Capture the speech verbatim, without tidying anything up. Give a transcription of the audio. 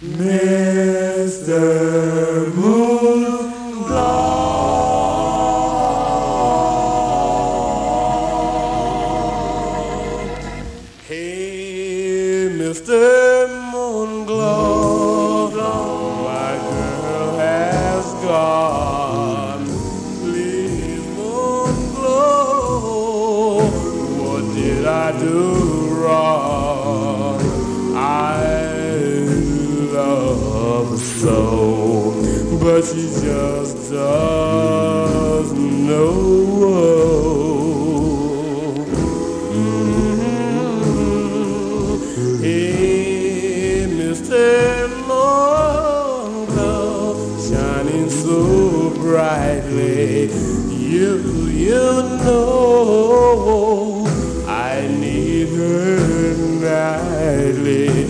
Mister Moonglow. Hey, Mister Moonglow, my girl has gone. Please, Moonglow, what did I do wrong? I love her so, but she just doesn't know. Mm-hmm. Hey, Mister Moonglow, shining so brightly, you, you know I need her nightly.